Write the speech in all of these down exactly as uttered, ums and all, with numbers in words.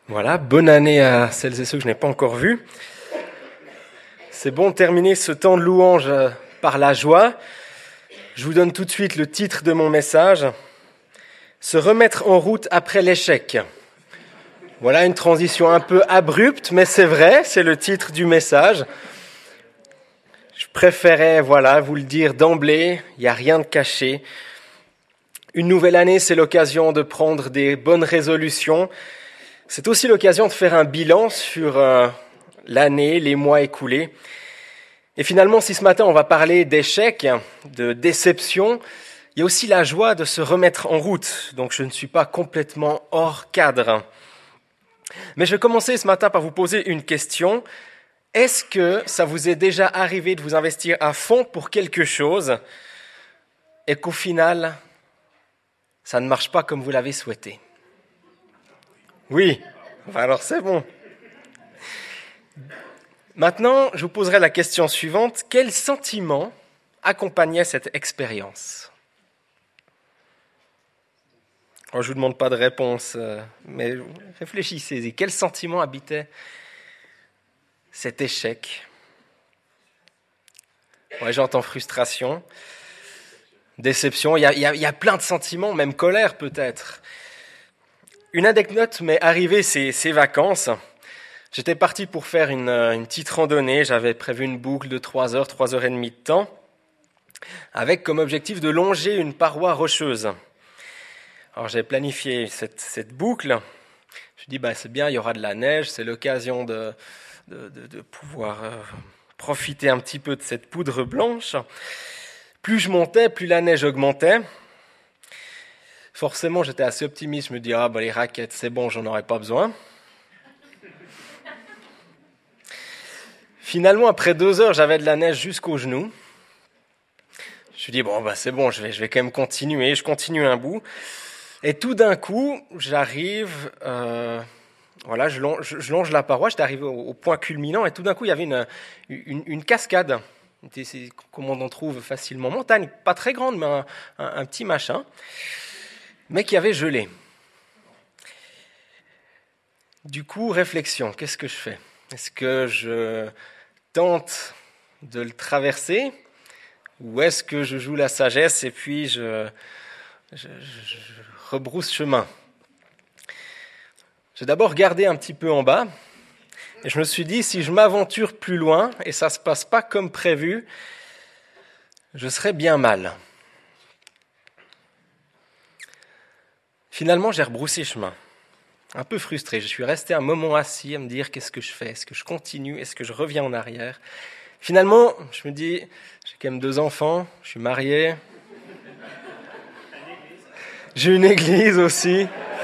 Voilà, bonne année à celles et ceux que je n'ai pas encore vus. C'est bon de terminer ce temps de louange par la joie. Je vous donne tout de suite le titre de mon message. Se remettre en route après l'échec. Voilà une transition un peu abrupte, mais c'est vrai, c'est le titre du message. Je préférais, voilà, vous le dire d'emblée, il n'y a rien de caché. Une nouvelle année, c'est l'occasion de prendre des bonnes résolutions. C'est aussi l'occasion de faire un bilan sur euh, l'année, les mois écoulés. Et finalement, si ce matin on va parler d'échecs, de déception, il y a aussi la joie de se remettre en route. Donc je ne suis pas complètement hors cadre. Mais je vais commencer ce matin par vous poser une question. Est-ce que ça vous est déjà arrivé de vous investir à fond pour quelque chose et qu'au final, ça ne marche pas comme vous l'avez souhaité ? Oui, alors c'est bon. Maintenant, je vous poserai la question suivante. Quel sentiment accompagnait cette expérience ? Alors, je ne vous demande pas de réponse, mais réfléchissez-y. Quel sentiment habitait cet échec ? Ouais, j'entends frustration, déception. Il y a, il y a, il y a plein de sentiments, même colère peut-être. Une anecdote m'est arrivée ces, ces vacances. J'étais parti pour faire une, une petite randonnée. J'avais prévu une boucle de trois heures, trois heures et demie de temps, avec comme objectif de longer une paroi rocheuse. Alors j'ai planifié cette, cette boucle. Je me suis dit, bah, c'est bien, il y aura de la neige, c'est l'occasion de, de, de, de pouvoir euh, profiter un petit peu de cette poudre blanche. Plus je montais, plus la neige augmentait. Forcément, j'étais assez optimiste. Je me dis, ah, bah, les raquettes, c'est bon, j'en aurais pas besoin. Finalement, après deux heures, j'avais de la neige jusqu'aux genoux. Je me suis dit, bon, bah, c'est bon, je vais, je vais quand même continuer. Je continue un bout. Et tout d'un coup, j'arrive, euh, voilà, je longe, je longe la paroi, j'étais arrivé au, au point culminant, et tout d'un coup, il y avait une, une, une cascade. C'est comme on en trouve facilement. Montagne, pas très grande, mais un, un, un petit machin. Mais qui avait gelé. Du coup, réflexion, qu'est-ce que je fais ? Est-ce que je tente de le traverser ou est-ce que je joue la sagesse et puis je, je, je, je rebrousse chemin ? J'ai d'abord regardé un petit peu en bas et je me suis dit, si je m'aventure plus loin et ça ne se passe pas comme prévu, je serais bien mal. Finalement, j'ai rebroussé chemin, un peu frustré. Je suis resté un moment assis à me dire qu'est-ce que je fais ? Est-ce que je continue ? Est-ce que je reviens en arrière ? Finalement, je me dis, j'ai quand même deux enfants, je suis marié, j'ai une église aussi.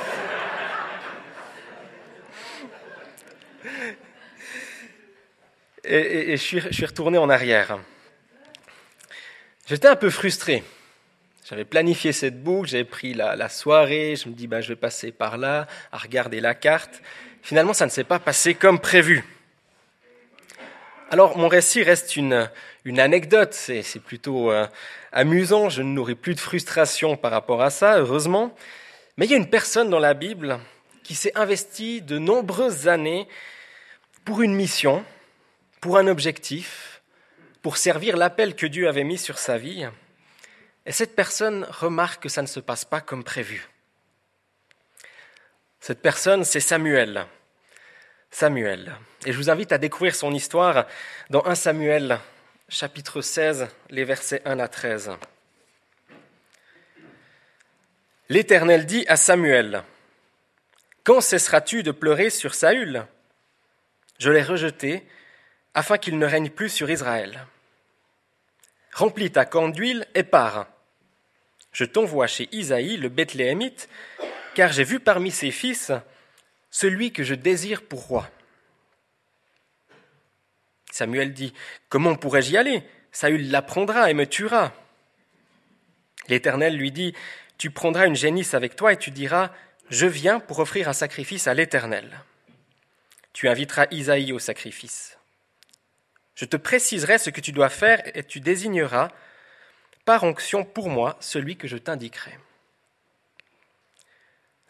Et, et, et je, suis, je suis retourné en arrière. J'étais un peu frustré. J'avais planifié cette boucle, j'avais pris la, la soirée, je me dis bah, je vais passer par là, à regarder la carte. Finalement, ça ne s'est pas passé comme prévu. Alors, mon récit reste une, une anecdote, c'est, c'est plutôt euh, amusant, je ne nourris plus de frustration par rapport à ça, heureusement. Mais il y a une personne dans la Bible qui s'est investie de nombreuses années pour une mission, pour un objectif, pour servir l'appel que Dieu avait mis sur sa vie. Et cette personne remarque que ça ne se passe pas comme prévu. Cette personne, c'est Samuel. Samuel. Et je vous invite à découvrir son histoire dans premier Samuel, chapitre seize, les versets un à treize. L'Éternel dit à Samuel, « Quand cesseras-tu de pleurer sur Saül ? Je l'ai rejeté, afin qu'il ne règne plus sur Israël. Remplis ta corne d'huile et pars. Je t'envoie chez Isaïe, le Bethléemite, car j'ai vu parmi ses fils celui que je désire pour roi. » Samuel dit, « Comment pourrais-je y aller ? Saül l'apprendra et me tuera. » L'Éternel lui dit, « Tu prendras une génisse avec toi et tu diras, « Je viens pour offrir un sacrifice à l'Éternel. » Tu inviteras Isaïe au sacrifice. Je te préciserai ce que tu dois faire et tu désigneras par onction pour moi celui que je t'indiquerai. »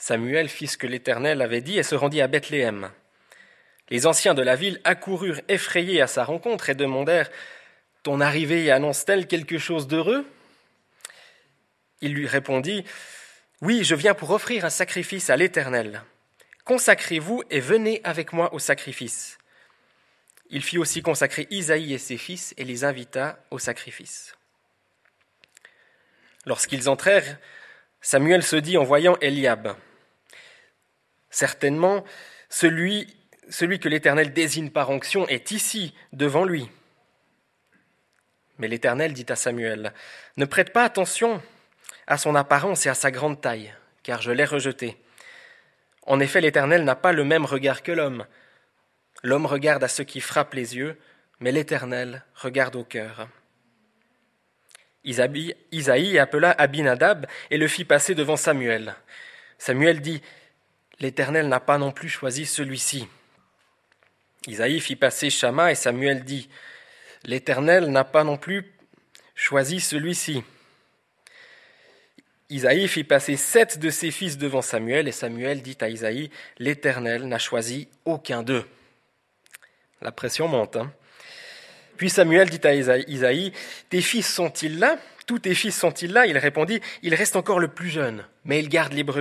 Samuel fit ce que l'Éternel avait dit et se rendit à Bethléem. Les anciens de la ville accoururent effrayés à sa rencontre et demandèrent « Ton arrivée annonce-t-elle quelque chose d'heureux ?» Il lui répondit « Oui, je viens pour offrir un sacrifice à l'Éternel. Consacrez-vous et venez avec moi au sacrifice. » Il fit aussi consacrer Isaïe et ses fils et les invita au sacrifice. Lorsqu'ils entrèrent, Samuel se dit en voyant Eliab, « Certainement, celui, celui que l'Éternel désigne par onction est ici, devant lui. » Mais l'Éternel dit à Samuel, « Ne prête pas attention à son apparence et à sa grande taille, car je l'ai rejeté. En effet, l'Éternel n'a pas le même regard que l'homme. L'homme regarde à ce qui frappe les yeux, mais l'Éternel regarde au cœur. » Isaïe appela Abinadab et le fit passer devant Samuel. Samuel dit, « L'Éternel n'a pas non plus choisi celui-ci. » Isaïe fit passer Shama et Samuel dit, « L'Éternel n'a pas non plus choisi celui-ci. » Isaïe fit passer sept de ses fils devant Samuel et Samuel dit à Isaïe, « L'Éternel n'a choisi aucun d'eux. » La pression monte. Hein. Puis Samuel dit à Isaïe, « Tes fils sont-ils là ? Tous tes fils sont-ils là ?» Il répondit, « Il reste encore le plus jeune, mais il garde les brebis. »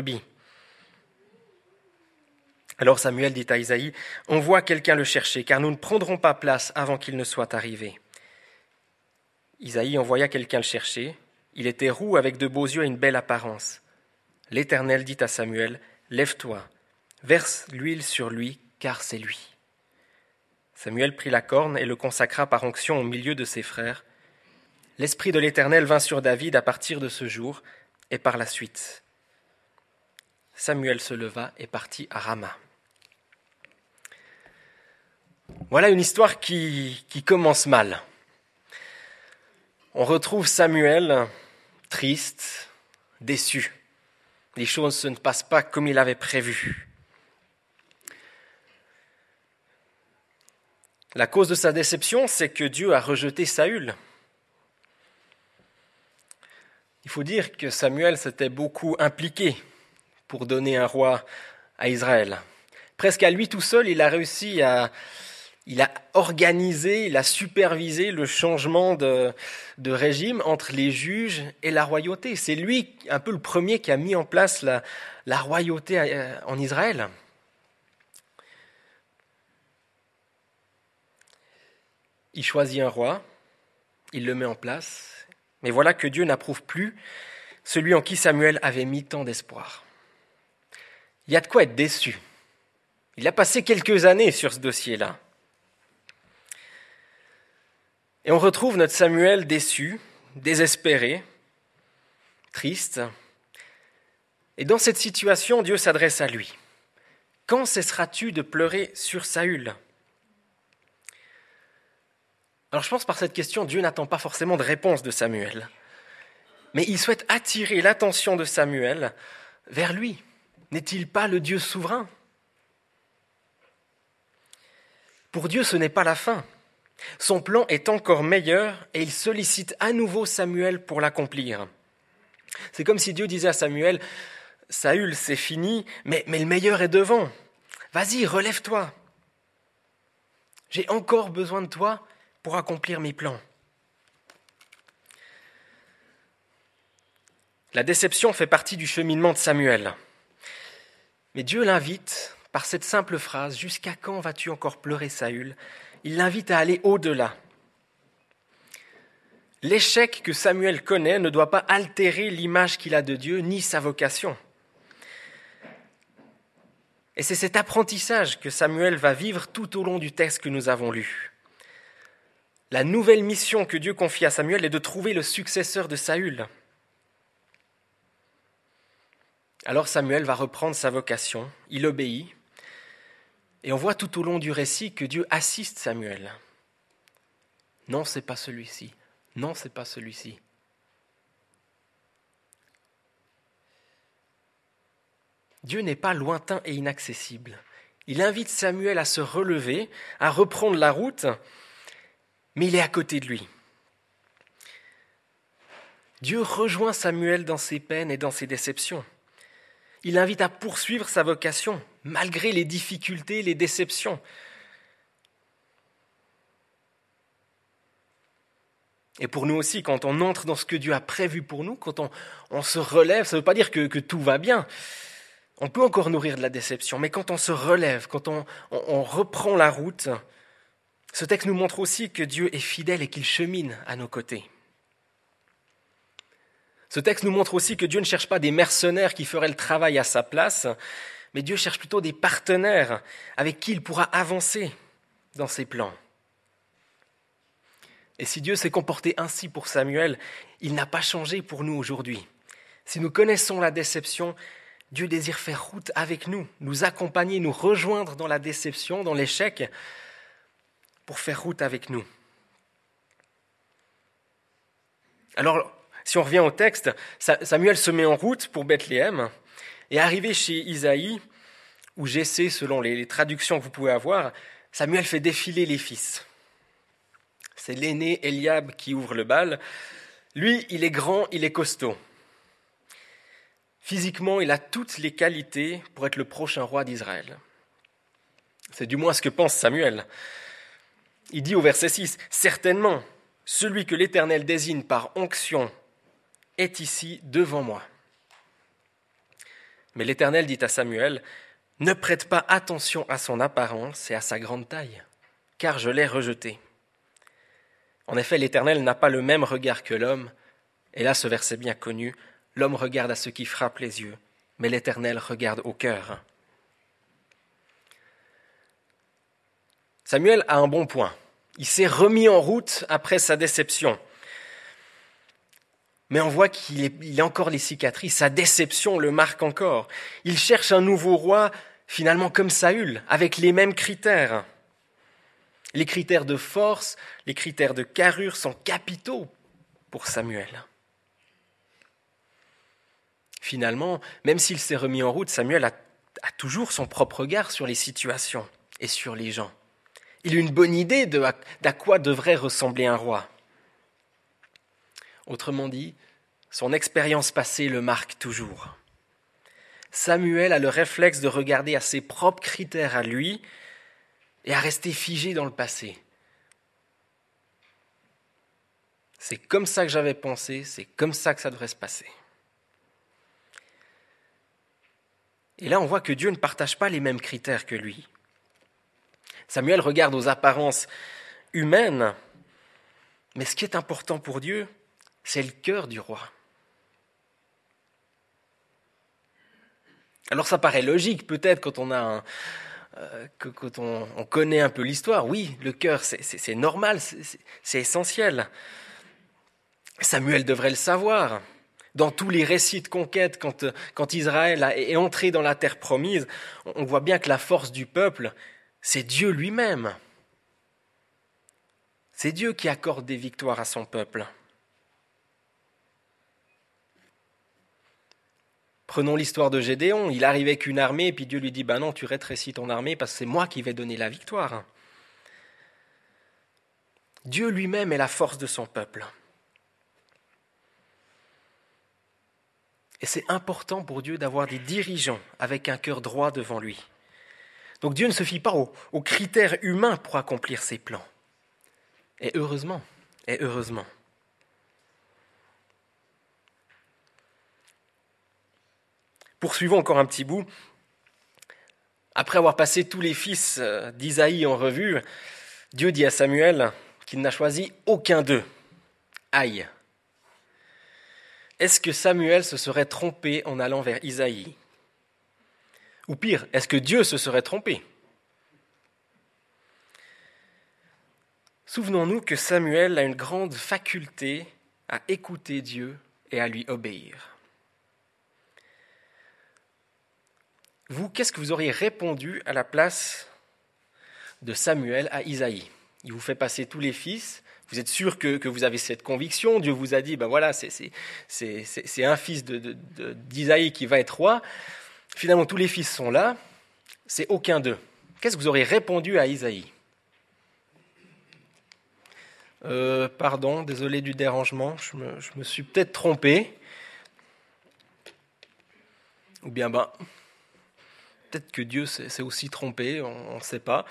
Alors Samuel dit à Isaïe, « Envoie quelqu'un le chercher, car nous ne prendrons pas place avant qu'il ne soit arrivé. » Isaïe envoya quelqu'un le chercher. Il était roux avec de beaux yeux et une belle apparence. L'Éternel dit à Samuel, « Lève-toi, verse l'huile sur lui, car c'est lui. » Samuel prit la corne et le consacra par onction au milieu de ses frères. L'Esprit de l'Éternel vint sur David à partir de ce jour et par la suite. Samuel se leva et partit à Rama. Voilà une histoire qui, qui commence mal. On retrouve Samuel triste, déçu. Les choses ne se passent pas comme il avait prévu. La cause de sa déception, c'est que Dieu a rejeté Saül. Il faut dire que Samuel s'était beaucoup impliqué pour donner un roi à Israël. Presque à lui tout seul, il a réussi à... Il a organisé, il a supervisé le changement de, de régime entre les juges et la royauté. C'est lui, un peu le premier, qui a mis en place la, la royauté en Israël. Il choisit un roi, il le met en place, mais voilà que Dieu n'approuve plus celui en qui Samuel avait mis tant d'espoir. Il y a de quoi être déçu. Il a passé quelques années sur ce dossier-là. Et on retrouve notre Samuel déçu, désespéré, triste. Et dans cette situation, Dieu s'adresse à lui. « Quand cesseras-tu de pleurer sur Saül ?» Alors je pense par cette question, Dieu n'attend pas forcément de réponse de Samuel. Mais il souhaite attirer l'attention de Samuel vers lui. N'est-il pas le Dieu souverain ? Pour Dieu, ce n'est pas la fin. Son plan est encore meilleur et il sollicite à nouveau Samuel pour l'accomplir. C'est comme si Dieu disait à Samuel, « Saül, c'est fini, mais, mais le meilleur est devant. Vas-y, relève-toi. J'ai encore besoin de toi pour accomplir mes plans. » La déception fait partie du cheminement de Samuel. Mais Dieu l'invite par cette simple phrase, « Jusqu'à quand vas-tu encore pleurer, Saül ?» Il l'invite à aller au-delà. L'échec que Samuel connaît ne doit pas altérer l'image qu'il a de Dieu, ni sa vocation. Et c'est cet apprentissage que Samuel va vivre tout au long du texte que nous avons lu. La nouvelle mission que Dieu confie à Samuel est de trouver le successeur de Saül. Alors Samuel va reprendre sa vocation, il obéit, et on voit tout au long du récit que Dieu assiste Samuel. Non, c'est pas celui-ci. Non, c'est pas celui-ci. Dieu n'est pas lointain et inaccessible. Il invite Samuel à se relever, à reprendre la route, mais il est à côté de lui. Dieu rejoint Samuel dans ses peines et dans ses déceptions. Il l'invite à poursuivre sa vocation, malgré les difficultés, les déceptions. Et pour nous aussi, quand on entre dans ce que Dieu a prévu pour nous, quand on, on se relève, ça ne veut pas dire que, que tout va bien. On peut encore nourrir de la déception, mais quand on se relève, quand on, on, on reprend la route, ce texte nous montre aussi que Dieu est fidèle et qu'il chemine à nos côtés. Ce texte nous montre aussi que Dieu ne cherche pas des mercenaires qui feraient le travail à sa place, mais Dieu cherche plutôt des partenaires avec qui il pourra avancer dans ses plans. Et si Dieu s'est comporté ainsi pour Samuel, il n'a pas changé pour nous aujourd'hui. Si nous connaissons la déception, Dieu désire faire route avec nous, nous accompagner, nous rejoindre dans la déception, dans l'échec, pour faire route avec nous. Alors, si on revient au texte, Samuel se met en route pour Bethléem, et arrivé chez Isaïe, où Jessé, selon les traductions que vous pouvez avoir, Samuel fait défiler les fils. C'est l'aîné Eliab qui ouvre le bal. Lui, il est grand, il est costaud. Physiquement, il a toutes les qualités pour être le prochain roi d'Israël. C'est du moins ce que pense Samuel. Il dit au verset six, « Certainement, celui que l'Éternel désigne par onction est ici devant moi. » Mais l'Éternel dit à Samuel, « Ne prête pas attention à son apparence et à sa grande taille, car je l'ai rejeté. » En effet, l'Éternel n'a pas le même regard que l'homme. Et là, ce verset bien connu, l'homme regarde à ce qui frappe les yeux, mais l'Éternel regarde au cœur. Samuel a un bon point. Il s'est remis en route après sa déception. Mais on voit qu'il est, il a encore les cicatrices. Sa déception le marque encore. Il cherche un nouveau roi, finalement comme Saül, avec les mêmes critères. Les critères de force, les critères de carrure sont capitaux pour Samuel. Finalement, même s'il s'est remis en route, Samuel a, a toujours son propre regard sur les situations et sur les gens. Il a une bonne idée de à, d'à quoi devrait ressembler un roi. Autrement dit, son expérience passée le marque toujours. Samuel a le réflexe de regarder à ses propres critères à lui et à rester figé dans le passé. C'est comme ça que j'avais pensé, c'est comme ça que ça devrait se passer. Et là, on voit que Dieu ne partage pas les mêmes critères que lui. Samuel regarde aux apparences humaines, mais ce qui est important pour Dieu, c'est le cœur du roi. Alors ça paraît logique, peut-être, quand on a un, euh, que, quand on, on connaît un peu l'histoire. Oui, le cœur, c'est, c'est, c'est normal, c'est, c'est, c'est essentiel. Samuel devrait le savoir. Dans tous les récits de conquête, quand, quand Israël est entré dans la terre promise, on voit bien que la force du peuple, c'est Dieu lui-même. C'est Dieu qui accorde des victoires à son peuple. Prenons l'histoire de Gédéon. Il arrive avec une armée, et puis Dieu lui dit, ben non, tu rétrécis ton armée parce que c'est moi qui vais donner la victoire. Dieu lui-même est la force de son peuple. Et c'est important pour Dieu d'avoir des dirigeants avec un cœur droit devant lui. Donc Dieu ne se fie pas aux, aux critères humains pour accomplir ses plans. Et heureusement, et heureusement. Poursuivons encore un petit bout. Après avoir passé tous les fils d'Isaïe en revue, Dieu dit à Samuel qu'il n'a choisi aucun d'eux. Aïe! Est-ce que Samuel se serait trompé en allant vers Isaïe? Ou pire, est-ce que Dieu se serait trompé? Souvenons-nous que Samuel a une grande faculté à écouter Dieu et à lui obéir. Vous, qu'est-ce que vous auriez répondu à la place de Samuel à Isaïe? Il vous fait passer tous les fils. Vous êtes sûr que, que vous avez cette conviction. Dieu vous a dit, ben voilà, c'est, c'est, c'est, c'est un fils de, de, de, d'Isaïe qui va être roi. Finalement, tous les fils sont là. C'est aucun d'eux. Qu'est-ce que vous auriez répondu à Isaïe? euh, Pardon, désolé du dérangement. Je me, je me suis peut-être trompé. Ou bien, ben, peut-être que Dieu s'est, s'est aussi trompé, on ne sait pas.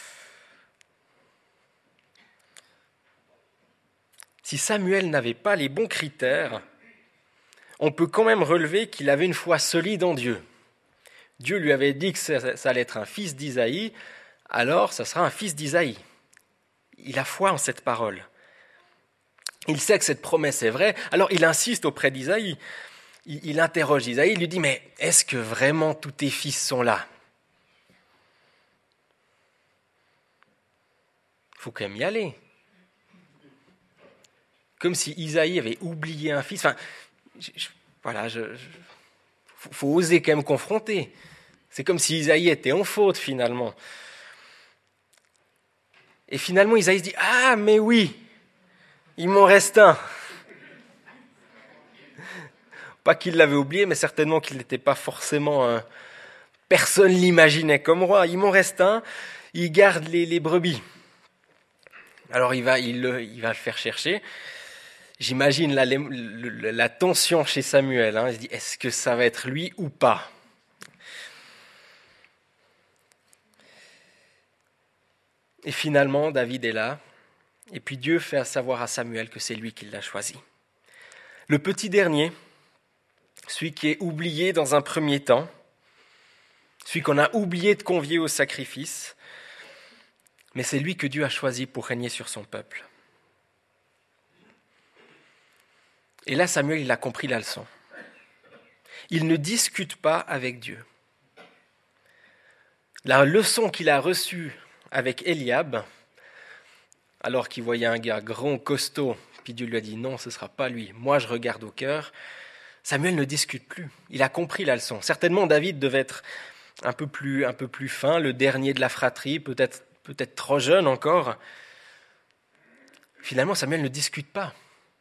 Si Samuel n'avait pas les bons critères, on peut quand même relever qu'il avait une foi solide en Dieu. Dieu lui avait dit que ça, ça allait être un fils d'Isaïe, alors ça sera un fils d'Isaïe. Il a foi en cette parole. Il sait que cette promesse est vraie, alors il insiste auprès d'Isaïe. Il, il interroge Isaïe, il lui dit « Mais est-ce que vraiment tous tes fils sont là ?» Il faut quand même y aller. Comme si Isaïe avait oublié un fils. Enfin, je, je, voilà, je, je, faut, faut oser quand même confronter. C'est comme si Isaïe était en faute finalement. Et finalement, Isaïe se dit « Ah, mais oui, il m'en reste un !» Pas qu'il l'avait oublié, mais certainement qu'il n'était pas forcément... Un... Personne ne l'imaginait comme roi. Il m'en reste un, il garde les, les brebis. Alors il va, il, il va le faire chercher. J'imagine la, la, la tension chez Samuel. Hein. Il se dit, est-ce que ça va être lui ou pas ? Et finalement, David est là. Et puis Dieu fait savoir à Samuel que c'est lui qui l'a choisi. Le petit dernier, celui qui est oublié dans un premier temps, celui qu'on a oublié de convier au sacrifice, mais c'est lui que Dieu a choisi pour régner sur son peuple. Et là, Samuel, il a compris la leçon. Il ne discute pas avec Dieu. La leçon qu'il a reçue avec Eliab, alors qu'il voyait un gars grand, costaud, puis Dieu lui a dit « Non, ce ne sera pas lui, moi je regarde au cœur », Samuel ne discute plus. Il a compris la leçon. Certainement, David devait être un peu plus, un peu plus fin, le dernier de la fratrie, peut-être, peut-être trop jeune encore. Finalement, Samuel ne discute pas.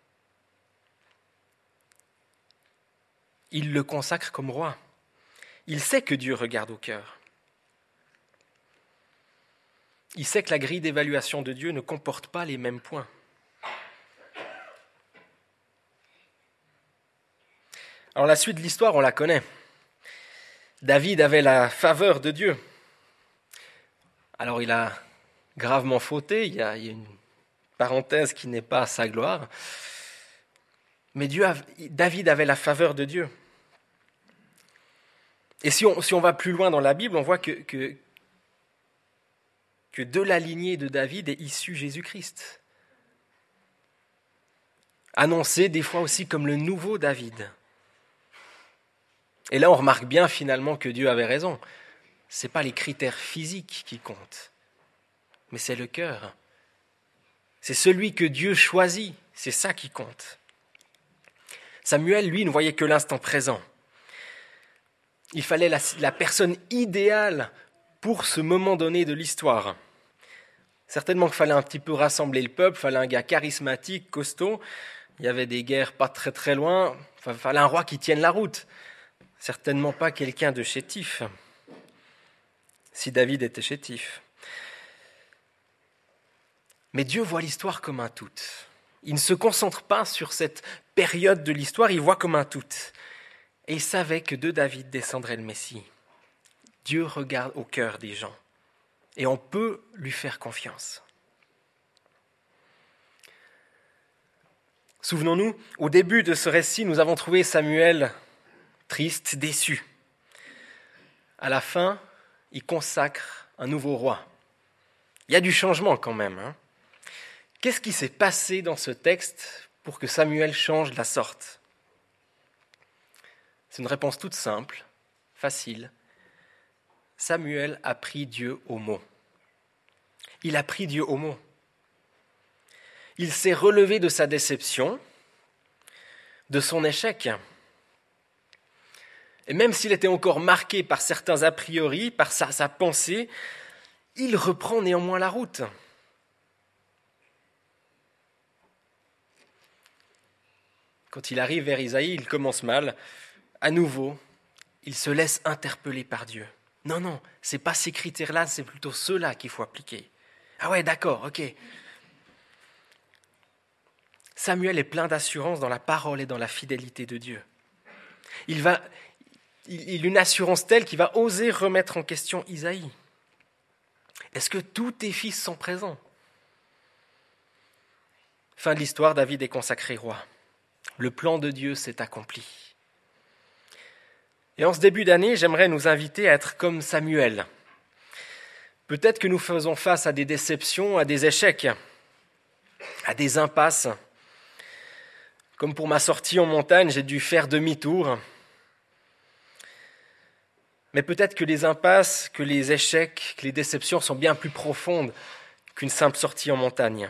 Il le consacre comme roi. Il sait que Dieu regarde au cœur. Il sait que la grille d'évaluation de Dieu ne comporte pas les mêmes points. Alors la suite de l'histoire, on la connaît. David avait la faveur de Dieu. Alors il a gravement fauté, il y a, il y a une parenthèse qui n'est pas à sa gloire. Mais Dieu a, David avait la faveur de Dieu. Et si on, si on va plus loin dans la Bible, on voit que, que, que de la lignée de David est issu Jésus-Christ. Annoncé des fois aussi comme le nouveau David. Et là, on remarque bien finalement que Dieu avait raison. Ce n'est pas les critères physiques qui comptent, mais c'est le cœur. C'est celui que Dieu choisit, c'est ça qui compte. Samuel, lui, ne voyait que l'instant présent. Il fallait la, la personne idéale pour ce moment donné de l'histoire. Certainement qu'il fallait un petit peu rassembler le peuple, il fallait un gars charismatique, costaud. Il y avait des guerres pas très très loin, il fallait un roi qui tienne la route. Certainement pas quelqu'un de chétif, si David était chétif. Mais Dieu voit l'histoire comme un tout. Il ne se concentre pas sur cette période de l'histoire, il voit comme un tout. Et il savait que de David descendrait le Messie. Dieu regarde au cœur des gens. Et on peut lui faire confiance. Souvenons-nous, au début de ce récit, nous avons trouvé Samuel triste, déçu. À la fin, il consacre un nouveau roi. Il y a du changement quand même. Hein. Qu'est-ce qui s'est passé dans ce texte pour que Samuel change de la sorte ? C'est une réponse toute simple, facile. Samuel a pris Dieu au mot. Il a pris Dieu au mot. Il s'est relevé de sa déception, de son échec. Et même s'il était encore marqué par certains a priori, par sa, sa pensée, il reprend néanmoins la route. Quand il arrive vers Isaïe, il commence mal. À nouveau, il se laisse interpeller par Dieu. Non, non, ce n'est pas ces critères-là, c'est plutôt ceux-là qu'il faut appliquer. Ah ouais, d'accord, ok. Samuel est plein d'assurance dans la parole et dans la fidélité de Dieu. Il va, il, une assurance telle qu'il va oser remettre en question Isaïe. Est-ce que tous tes fils sont présents ? Fin de l'histoire, David est consacré roi. Le plan de Dieu s'est accompli. Et en ce début d'année, j'aimerais nous inviter à être comme Samuel. Peut-être que nous faisons face à des déceptions, à des échecs, à des impasses. Comme pour ma sortie en montagne, j'ai dû faire demi-tour. Mais peut-être que les impasses, que les échecs, que les déceptions sont bien plus profondes qu'une simple sortie en montagne.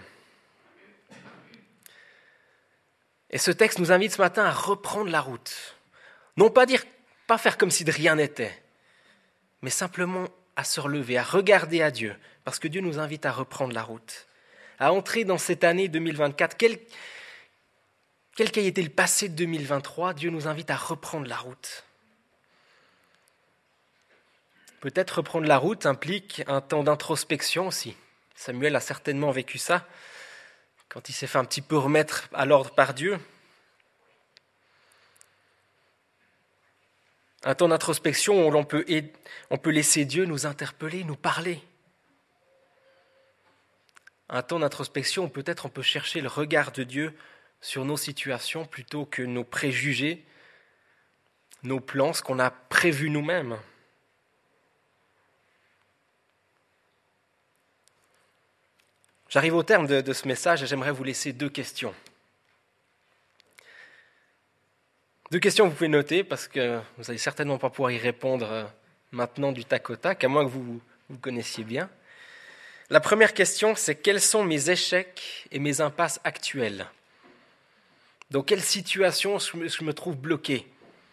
Et ce texte nous invite ce matin à reprendre la route. Non pas dire, pas faire comme si de rien n'était, mais simplement à se relever, à regarder à Dieu, parce que Dieu nous invite à reprendre la route, à entrer dans cette année deux mille vingt-quatre. Quel, quel qu'ait été le passé de deux mille vingt-trois, Dieu nous invite à reprendre la route. Peut-être reprendre la route implique un temps d'introspection aussi. Samuel a certainement vécu ça, quand il s'est fait un petit peu remettre à l'ordre par Dieu. Un temps d'introspection où l'on peut, on peut laisser Dieu nous interpeller, nous parler. Un temps d'introspection où peut-être on peut chercher le regard de Dieu sur nos situations plutôt que nos préjugés, nos plans, ce qu'on a prévu nous-mêmes. J'arrive au terme de, de ce message et j'aimerais vous laisser deux questions. Deux questions que vous pouvez noter parce que vous n'allez certainement pas pouvoir y répondre maintenant du tac au tac, à moins que vous vous connaissiez bien. La première question, c'est quels sont mes échecs et mes impasses actuelles ? Dans quelle situation je me, je me trouve bloqué ?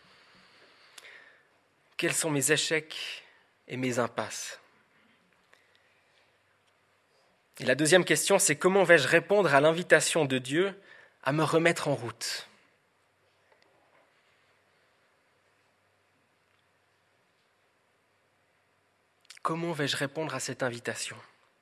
Quels sont mes échecs et mes impasses ? Et la deuxième question, c'est comment vais-je répondre à l'invitation de Dieu à me remettre en route ? Comment vais-je répondre à cette invitation ?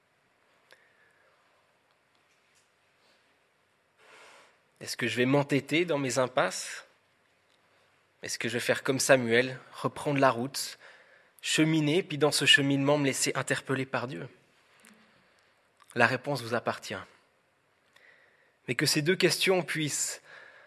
Est-ce que je vais m'entêter dans mes impasses ? Est-ce que je vais faire comme Samuel, reprendre la route, cheminer, puis dans ce cheminement me laisser interpeller par Dieu ? La réponse vous appartient. Mais que ces deux questions puissent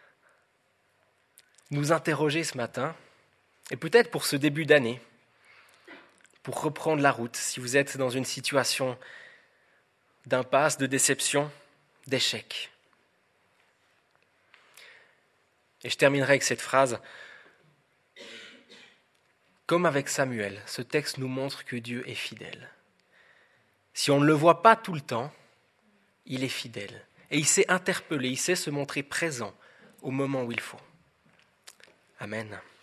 nous interroger ce matin, et peut-être pour ce début d'année, pour reprendre la route, si vous êtes dans une situation d'impasse, de déception, d'échec. Et je terminerai avec cette phrase. Comme avec Samuel, ce texte nous montre que Dieu est fidèle. Si on ne le voit pas tout le temps, il est fidèle. Et il sait interpeller, il sait se montrer présent au moment où il faut. Amen.